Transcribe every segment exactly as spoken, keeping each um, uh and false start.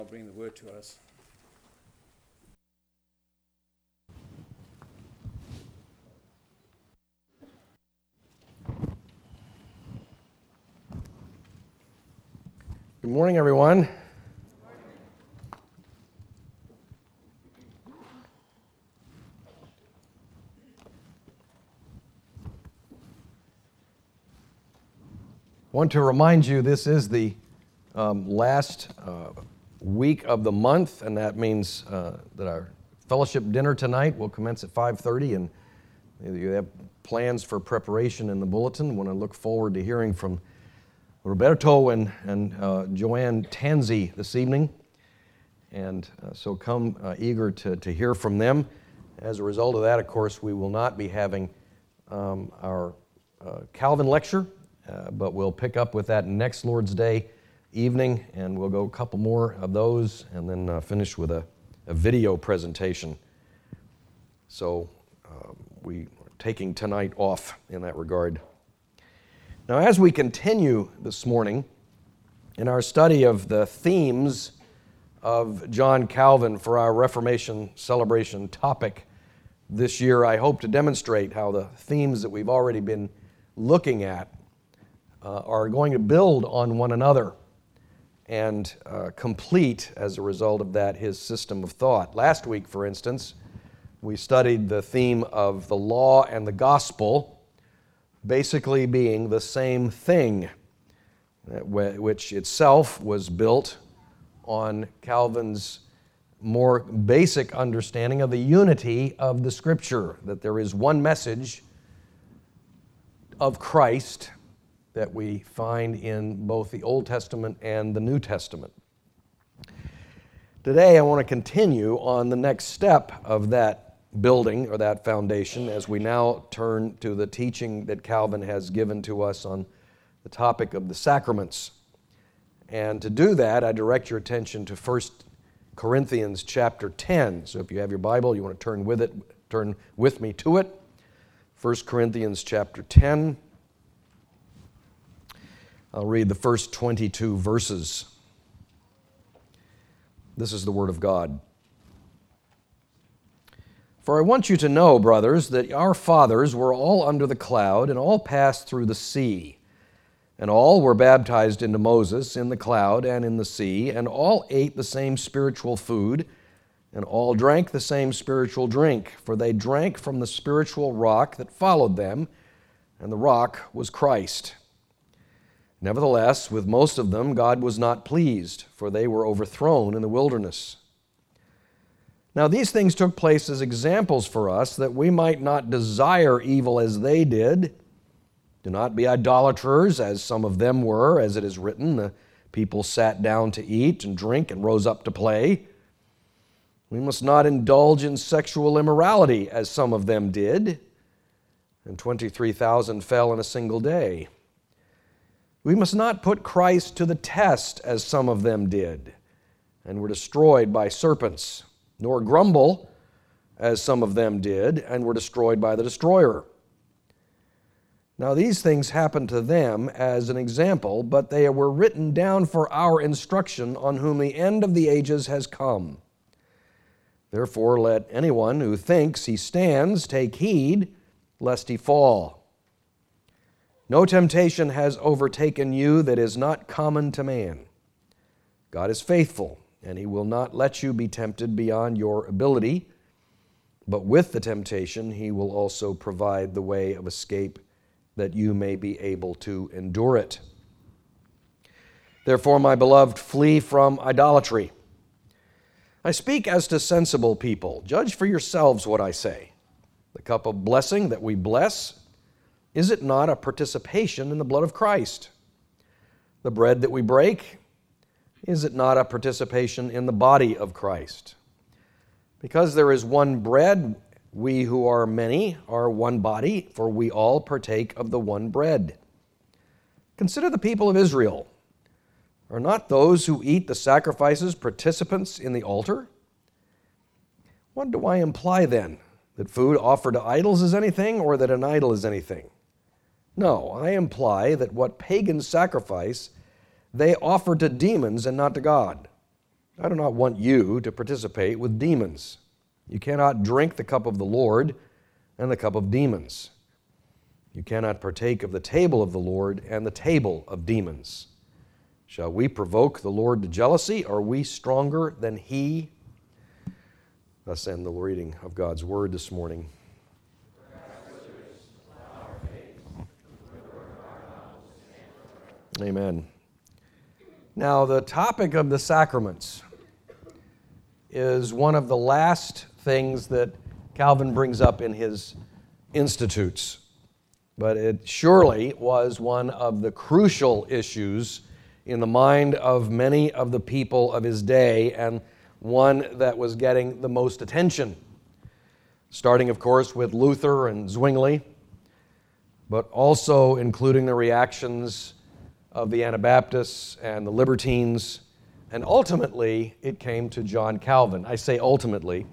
I'll bring the word to us. Good morning, everyone. I want to remind you this is the um, last uh, week of the month, and that means uh, that our fellowship dinner tonight will commence at five thirty, and you have plans for preparation in the bulletin. I want to look forward to hearing from Roberto and, and uh, Joanne Tanzi this evening, and uh, so come uh, eager to, to hear from them. As a result of that, of course, we will not be having um, our uh, Calvin lecture, uh, but we'll pick up with that next Lord's Day evening, and we'll go a couple more of those, and then uh, finish with a, a video presentation. So uh, we are taking tonight off in that regard. Now, as we continue this morning in our study of the themes of John Calvin for our Reformation celebration topic this year, I hope to demonstrate how the themes that we've already been looking at uh, are going to build on one another and uh, complete, as a result of that, his system of thought. Last week, for instance, we studied the theme of the law and the gospel basically being the same thing, which itself was built on Calvin's more basic understanding of the unity of the Scripture, that there is one message of Christ that we find in both the Old Testament and the New Testament. Today I want to continue on the next step of that building or that foundation as we now turn to the teaching that Calvin has given to us on the topic of the sacraments. And to do that, I direct your attention to First Corinthians chapter ten. So if you have your Bible, you want to turn with it, turn with me to it. First Corinthians chapter ten. I'll read the first twenty-two verses. This is the Word of God. For I want you to know, brothers, that our fathers were all under the cloud and all passed through the sea. And all were baptized into Moses in the cloud and in the sea, and all ate the same spiritual food, and all drank the same spiritual drink, for they drank from the spiritual rock that followed them, and the rock was Christ. Nevertheless, with most of them God was not pleased, for they were overthrown in the wilderness. Now these things took place as examples for us, that we might not desire evil as they did. Do not be idolaters, as some of them were, as it is written, the people sat down to eat and drink and rose up to play. We must not indulge in sexual immorality, as some of them did, and twenty-three thousand fell in a single day. We must not put Christ to the test, as some of them did, and were destroyed by serpents, nor grumble, as some of them did, and were destroyed by the destroyer. Now these things happened to them as an example, but they were written down for our instruction, on whom the end of the ages has come. Therefore let anyone who thinks he stands take heed, lest he fall. No temptation has overtaken you that is not common to man. God is faithful, and He will not let you be tempted beyond your ability, but with the temptation He will also provide the way of escape, that you may be able to endure it. Therefore, my beloved, flee from idolatry. I speak as to sensible people. Judge for yourselves what I say. The cup of blessing that we bless, is it not a participation in the blood of Christ? The bread that we break, is it not a participation in the body of Christ? Because there is one bread, we who are many are one body, for we all partake of the one bread. Consider the people of Israel. Are not those who eat the sacrifices participants in the altar? What do I imply then? That food offered to idols is anything, or that an idol is anything? No, I imply that what pagans sacrifice, they offer to demons and not to God. I do not want you to participate with demons. You cannot drink the cup of the Lord and the cup of demons. You cannot partake of the table of the Lord and the table of demons. Shall we provoke the Lord to jealousy? Are we stronger than He? Thus end the reading of God's Word this morning. Amen. Now, the topic of the sacraments is one of the last things that Calvin brings up in his Institutes. But it surely was one of the crucial issues in the mind of many of the people of his day, and one that was getting the most attention. Starting, of course, with Luther and Zwingli, but also including the reactions of the Anabaptists and the Libertines, and ultimately it came to John Calvin. I say ultimately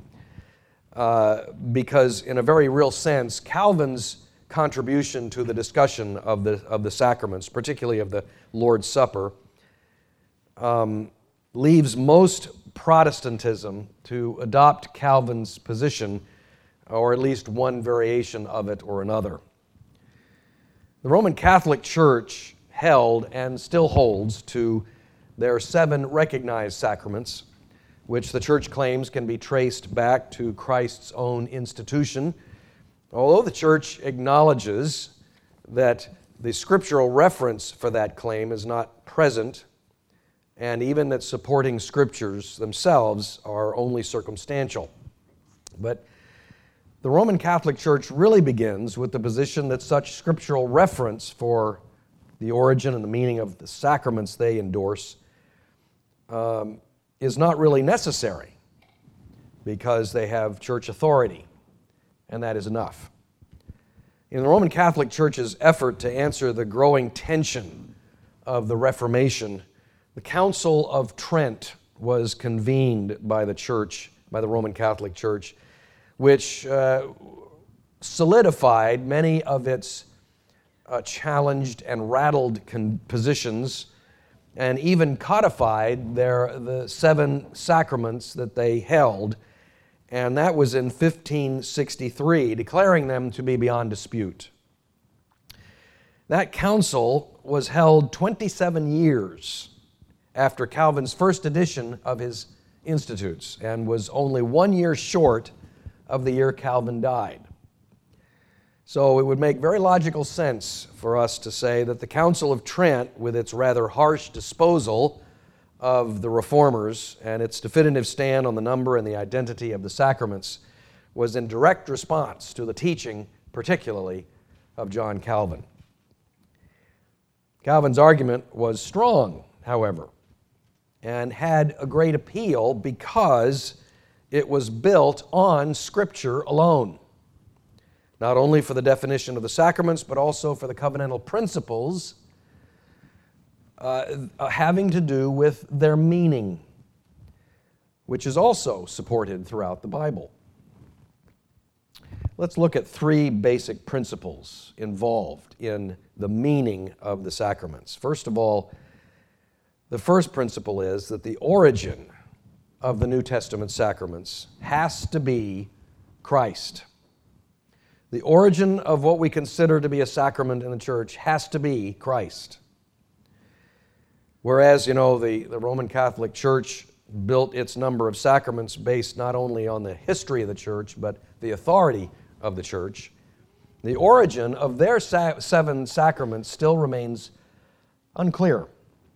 uh, because in a very real sense, Calvin's contribution to the discussion of the, of the sacraments, particularly of the Lord's Supper, um, leaves most Protestantism to adopt Calvin's position, or at least one variation of it or another. The Roman Catholic Church held and still holds to their seven recognized sacraments, which the Church claims can be traced back to Christ's own institution, although the Church acknowledges that the scriptural reference for that claim is not present, and even that supporting scriptures themselves are only circumstantial. But the Roman Catholic Church really begins with the position that such scriptural reference for the origin and the meaning of the sacraments they endorse um, is not really necessary, because they have church authority, and that is enough. In the Roman Catholic Church's effort to answer the growing tension of the Reformation, the Council of Trent was convened by the Church, by the Roman Catholic Church, which uh, solidified many of its uh, challenged and rattled con- positions, and even codified their the seven sacraments that they held, and that was in fifteen sixty-three, declaring them to be beyond dispute. That council was held twenty-seven years after Calvin's first edition of his Institutes, and was only one year short of the year Calvin died. So it would make very logical sense for us to say that the Council of Trent, with its rather harsh disposal of the Reformers and its definitive stand on the number and the identity of the sacraments, was in direct response to the teaching, particularly of John Calvin. Calvin's argument was strong, however, and had a great appeal because it was built on Scripture alone, not only for the definition of the sacraments, but also for the covenantal principles uh, having to do with their meaning, which is also supported throughout the Bible. Let's look at three basic principles involved in the meaning of the sacraments. First of all, the first principle is that the origin of the New Testament sacraments has to be Christ. The origin of what we consider to be a sacrament in the church has to be Christ. Whereas, you know, the, the Roman Catholic Church built its number of sacraments based not only on the history of the church, but the authority of the church, the origin of their sa- seven sacraments still remains unclear.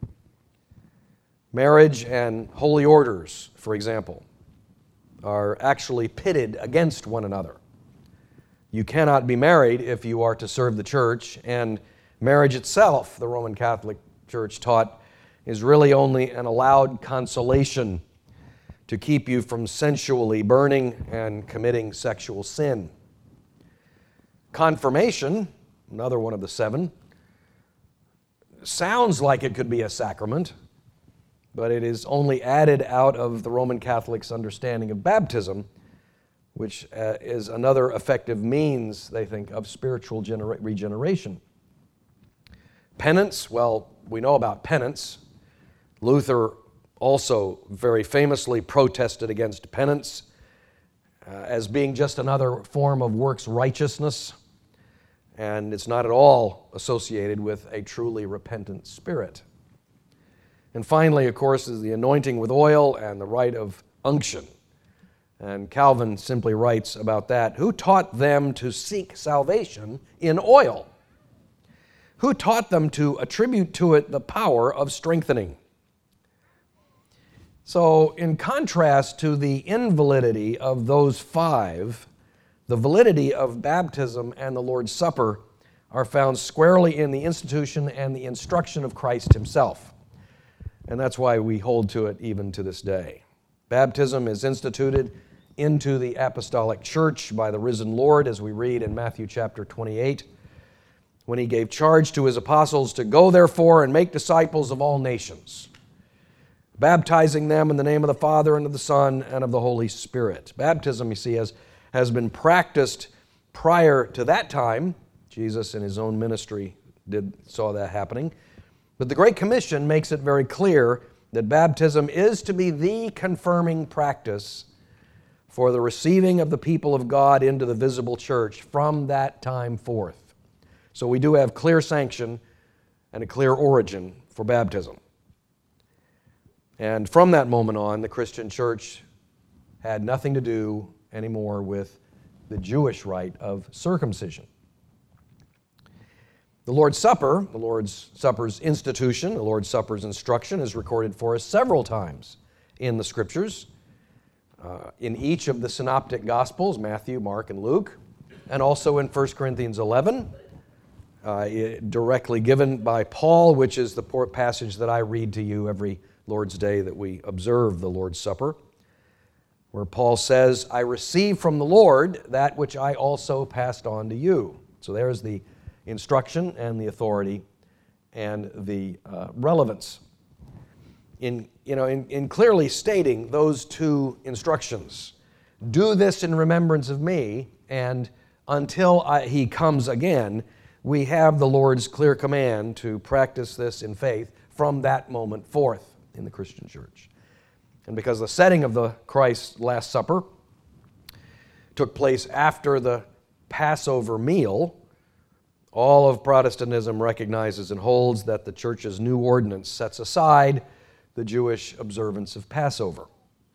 Marriage and holy orders, for example, are actually pitted against one another. You cannot be married if you are to serve the church, and marriage itself, the Roman Catholic Church taught, is really only an allowed consolation to keep you from sensually burning and committing sexual sin. Confirmation, another one of the seven, sounds like it could be a sacrament, but it is only added out of the Roman Catholics' understanding of baptism, which uh, is another effective means, they think, of spiritual genera- regeneration. Penance, well, we know about penance. Luther also very famously protested against penance uh, as being just another form of works righteousness, and it's not at all associated with a truly repentant spirit. And finally, of course, is the anointing with oil and the rite of unction. And Calvin simply writes about that, who taught them to seek salvation in oil? Who taught them to attribute to it the power of strengthening? So, in contrast to the invalidity of those five, the validity of baptism and the Lord's Supper are found squarely in the institution and the instruction of Christ himself. And that's why we hold to it even to this day. Baptism is instituted into the apostolic church by the risen Lord, as we read in Matthew chapter twenty-eight, when he gave charge to his apostles to go therefore and make disciples of all nations, baptizing them in the name of the Father and of the Son and of the Holy Spirit. Baptism, you see, has, has been practiced prior to that time. Jesus in his own ministry did saw that happening. But the Great Commission makes it very clear that baptism is to be the confirming practice for the receiving of the people of God into the visible church from that time forth. So we do have clear sanction and a clear origin for baptism. And from that moment on, the Christian church had nothing to do anymore with the Jewish rite of circumcision. The Lord's Supper, the Lord's Supper's institution, the Lord's Supper's instruction is recorded for us several times in the Scriptures, uh, in each of the synoptic Gospels, Matthew, Mark, and Luke, and also in First Corinthians eleven, uh, directly given by Paul, which is the passage that I read to you every Lord's Day that we observe the Lord's Supper, where Paul says, I received from the Lord that which I also passed on to you. So there's the instruction and the authority and the uh, relevance. In, you know, in, in clearly stating those two instructions, do this in remembrance of me, and until I, he comes again, we have the Lord's clear command to practice this in faith from that moment forth in the Christian church. And because the setting of the Christ's Last Supper took place after the Passover meal, all of Protestantism recognizes and holds that the church's new ordinance sets aside the Jewish observance of Passover.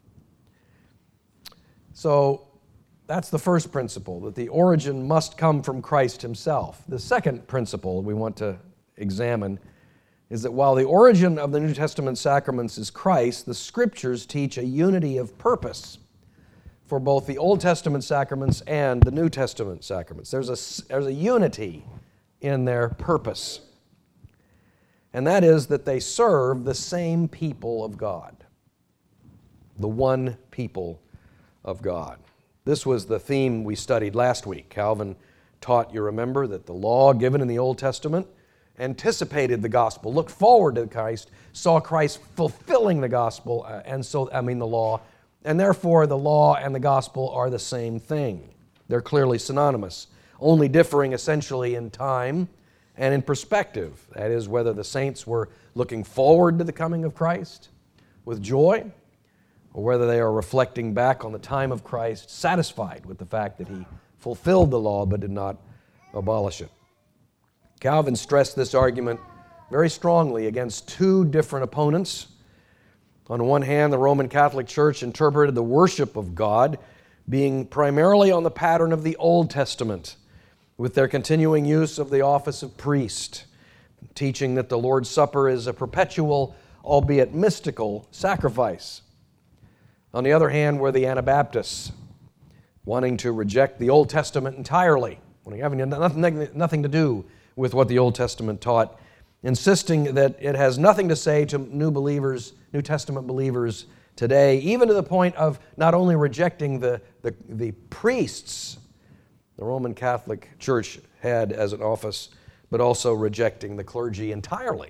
So that's the first principle, that the origin must come from Christ himself. The second principle we want to examine is that while the origin of the New Testament sacraments is Christ, the Scriptures teach a unity of purpose for both the Old Testament sacraments and the New Testament sacraments. There's a, there's a unity in their purpose, and that is that they serve the same people of God, the one people of God. This was the theme we studied last week. Calvin taught, you remember, that the law given in the Old Testament anticipated the gospel, looked forward to Christ, saw Christ fulfilling the gospel, uh, and so, I mean the law, and therefore the law and the gospel are the same thing. They're clearly synonymous, only differing essentially in time and in perspective. That is, whether the saints were looking forward to the coming of Christ with joy, or whether they are reflecting back on the time of Christ, satisfied with the fact that he fulfilled the law but did not abolish it. Calvin stressed this argument very strongly against two different opponents. On one hand, the Roman Catholic Church interpreted the worship of God being primarily on the pattern of the Old Testament, with their continuing use of the office of priest, teaching that the Lord's Supper is a perpetual, albeit mystical, sacrifice. On the other hand were the Anabaptists, wanting to reject the Old Testament entirely, having nothing, nothing to do with what the Old Testament taught, insisting that it has nothing to say to new believers, New Testament believers today, even to the point of not only rejecting the, the, the priests the Roman Catholic Church had as an office, but also rejecting the clergy entirely.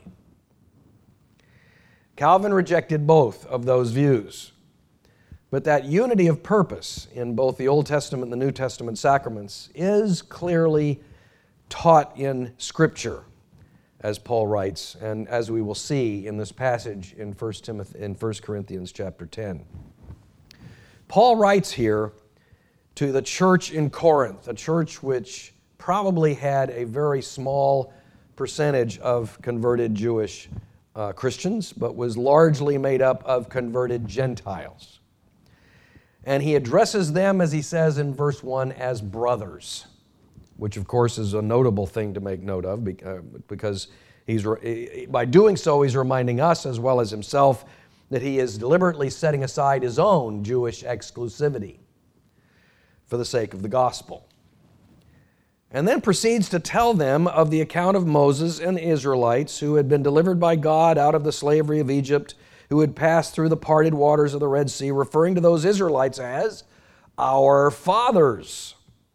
Calvin rejected both of those views. But that unity of purpose in both the Old Testament and the New Testament sacraments is clearly taught in Scripture as Paul writes, and as we will see in this passage in First Timothy, in First Corinthians chapter ten. Paul writes here to the church in Corinth, a church which probably had a very small percentage of converted Jewish uh, Christians, but was largely made up of converted Gentiles. And he addresses them, as he says in verse one, as brothers, which of course is a notable thing to make note of, because he's, by doing so he's reminding us as well as himself that he is deliberately setting aside his own Jewish exclusivity for the sake of the gospel. And then proceeds to tell them of the account of Moses and the Israelites who had been delivered by God out of the slavery of Egypt, who had passed through the parted waters of the Red Sea, referring to those Israelites as our fathers.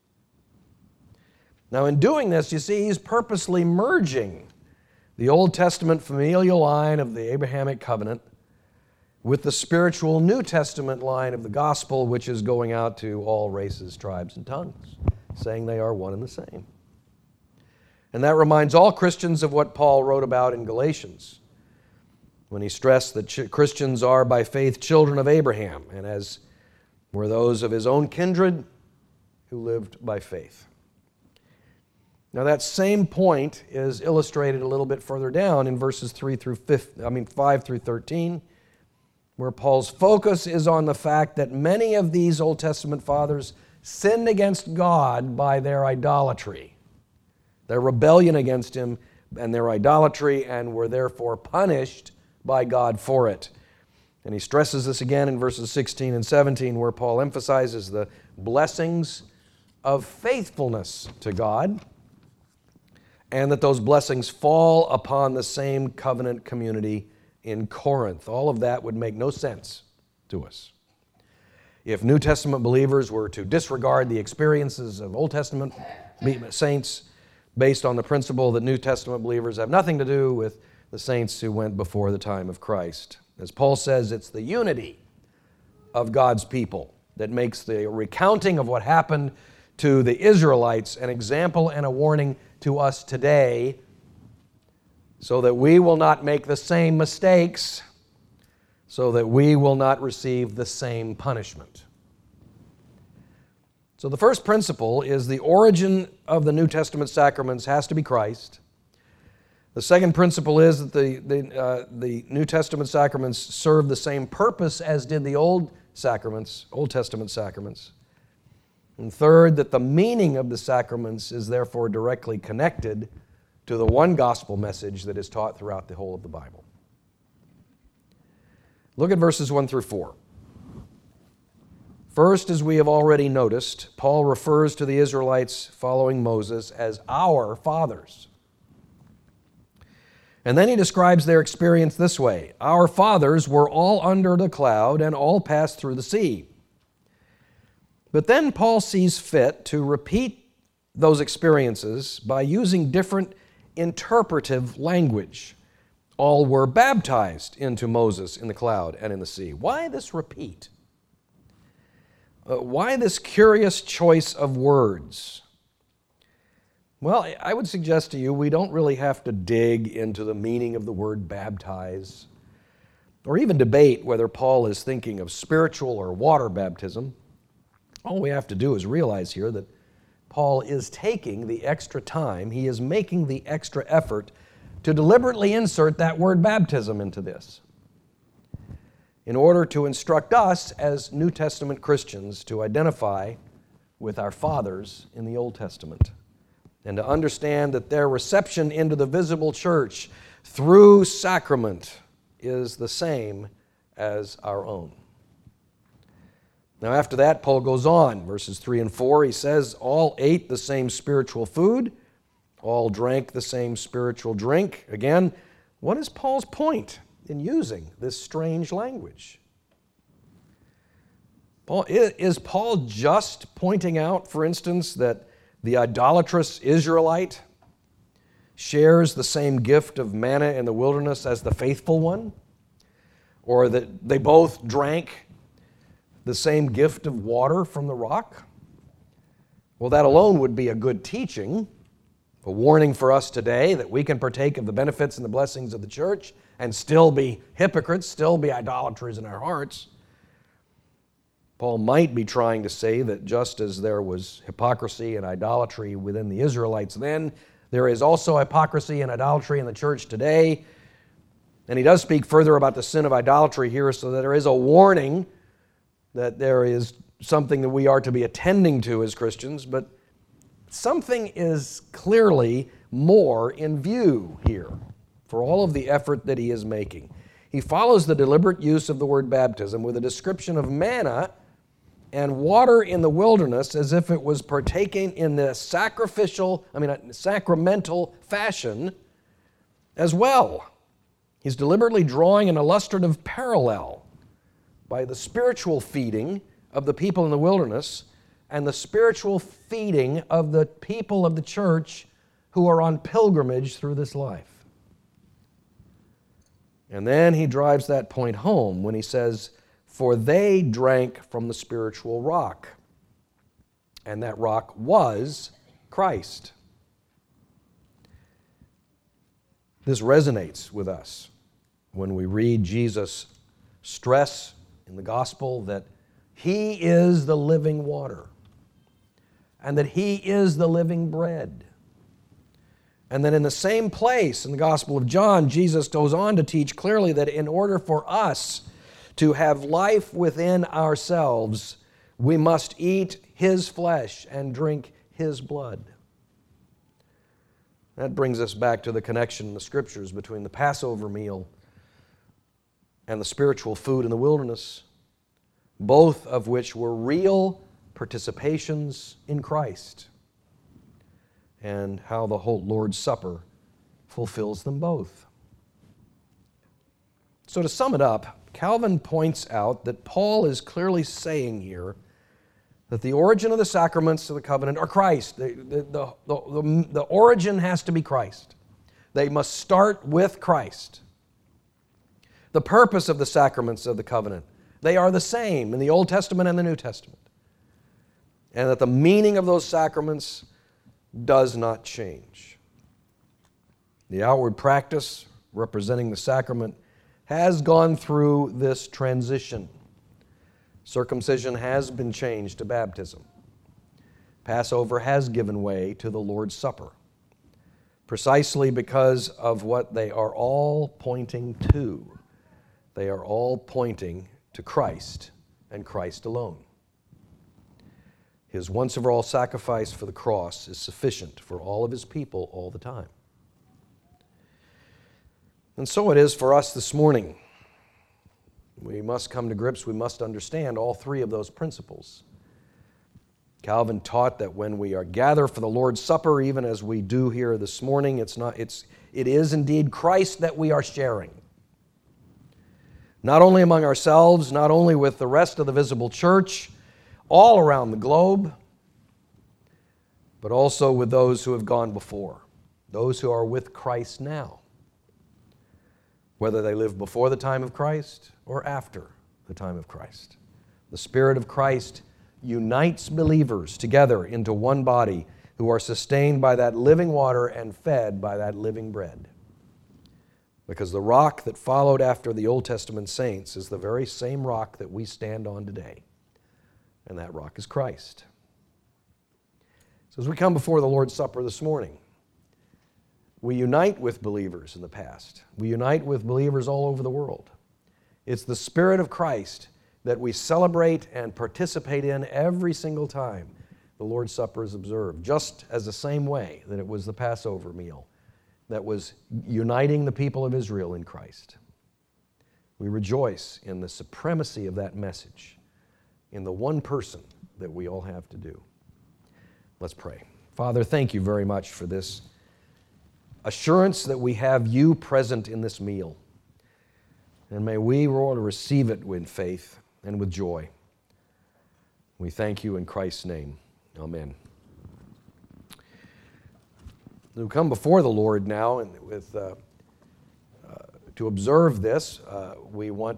Now, in doing this, you see, he's purposely merging the Old Testament familial line of the Abrahamic covenant with the spiritual New Testament line of the gospel, which is going out to all races, tribes, and tongues, saying they are one and the same. And that reminds all Christians of what Paul wrote about in Galatians, when he stressed that ch- Christians are by faith children of Abraham, and as were those of his own kindred who lived by faith. Now that same point is illustrated a little bit further down in verses three through five, I mean five through thirteen, where Paul's focus is on the fact that many of these Old Testament fathers sinned against God by their idolatry, their rebellion against Him and their idolatry, and were therefore punished by God for it. And he stresses this again in verses sixteen and seventeen, where Paul emphasizes the blessings of faithfulness to God, and that those blessings fall upon the same covenant community in Corinth. All of that would make no sense to us if New Testament believers were to disregard the experiences of Old Testament saints based on the principle that New Testament believers have nothing to do with the saints who went before the time of Christ. As Paul says, it's the unity of God's people that makes the recounting of what happened to the Israelites an example and a warning to us today, so that we will not make the same mistakes, so that we will not receive the same punishment. So the first principle is the origin of the New Testament sacraments has to be Christ. The second principle is that the, the, uh, the New Testament sacraments serve the same purpose as did the Old sacraments, Old Testament sacraments. And third, that the meaning of the sacraments is therefore directly connected to the one gospel message that is taught throughout the whole of the Bible. Look at verses one through four. First, as we have already noticed, Paul refers to the Israelites following Moses as our fathers. And then he describes their experience this way: our fathers were all under the cloud and all passed through the sea. But then Paul sees fit to repeat those experiences by using different interpretive language. All were baptized into Moses in the cloud and in the sea. Why this repeat? Uh, why this curious choice of words? Well, I would suggest to you we don't really have to dig into the meaning of the word baptize, or even debate whether Paul is thinking of spiritual or water baptism. All we have to do is realize here that Paul is taking the extra time, he is making the extra effort to deliberately insert that word baptism into this, in order to instruct us as New Testament Christians to identify with our fathers in the Old Testament, and to understand that their reception into the visible church through sacrament is the same as our own. Now after that, Paul goes on, verses three and four, he says, all ate the same spiritual food, all drank the same spiritual drink. Again, what is Paul's point in using this strange language? Paul, is Paul just pointing out, for instance, that the idolatrous Israelite shares the same gift of manna in the wilderness as the faithful one? Or that they both drank the same gift of water from the rock? Well, that alone would be a good teaching, A warning for us today that we can partake of the benefits and the blessings of the church and still be hypocrites, still be idolaters in our hearts. Paul might be trying to say that just as there was hypocrisy and idolatry within the Israelites then, there is also hypocrisy and idolatry in the church today. And he does speak further about the sin of idolatry here, so that there is a warning that there is something that we are to be attending to as Christians, but something is clearly more in view here for all of the effort that he is making. He follows the deliberate use of the word baptism with a description of manna and water in the wilderness as if it was partaking in the sacrificial, I mean, sacramental fashion as well. He's deliberately drawing an illustrative parallel by the spiritual feeding of the people in the wilderness and the spiritual feeding of the people of the church who are on pilgrimage through this life. And then he drives that point home when he says, "For they drank from the spiritual rock." And that rock was Christ. This resonates with us when we read Jesus stress in the gospel that He is the living water and that He is the living bread. And then in the same place in the Gospel of John, Jesus goes on to teach clearly that in order for us to have life within ourselves, we must eat His flesh and drink His blood. That brings us back to the connection in the Scriptures between the Passover meal and the spiritual food in the wilderness, both of which were real participations in Christ, and how the whole Lord's Supper fulfills them both. So to sum it up, Calvin points out that Paul is clearly saying here that the origin of the sacraments of the covenant are Christ. The, the, the, the, the origin has to be Christ. They must start with Christ. The purpose of the sacraments of the covenant, they are the same in the Old Testament and the New Testament. And that the meaning of those sacraments does not change. The outward practice representing the sacrament has gone through this transition. Circumcision has been changed to baptism. Passover has given way to the Lord's Supper, precisely because of what they are all pointing to. They are all pointing to Christ and Christ alone. His once-for-all sacrifice for the cross is sufficient for all of His people all the time. And so it is for us this morning. We must come to grips, we must understand all three of those principles. Calvin taught that when we are gathered for the Lord's Supper, even as we do here this morning, it's not, it's, it is indeed Christ that we are sharing. Not only among ourselves, not only with the rest of the visible church, all around the globe, but also with those who have gone before, those who are with Christ now, whether they live before the time of Christ or after the time of Christ. The Spirit of Christ unites believers together into one body who are sustained by that living water and fed by that living bread. Because the rock that followed after the Old Testament saints is the very same rock that we stand on today. And that rock is Christ. So as we come before the Lord's Supper this morning, we unite with believers in the past. We unite with believers all over the world. It's the Spirit of Christ that we celebrate and participate in every single time the Lord's Supper is observed, just as the same way that it was the Passover meal that was uniting the people of Israel in Christ. We rejoice in the supremacy of that message, in the one person that we all have to do. Let's pray. Father, thank you very much for this assurance that we have you present in this meal. And may we, Lord, receive it with faith and with joy. We thank you in Christ's name. Amen. We come before the Lord now and with uh, uh, to observe this. Uh, we want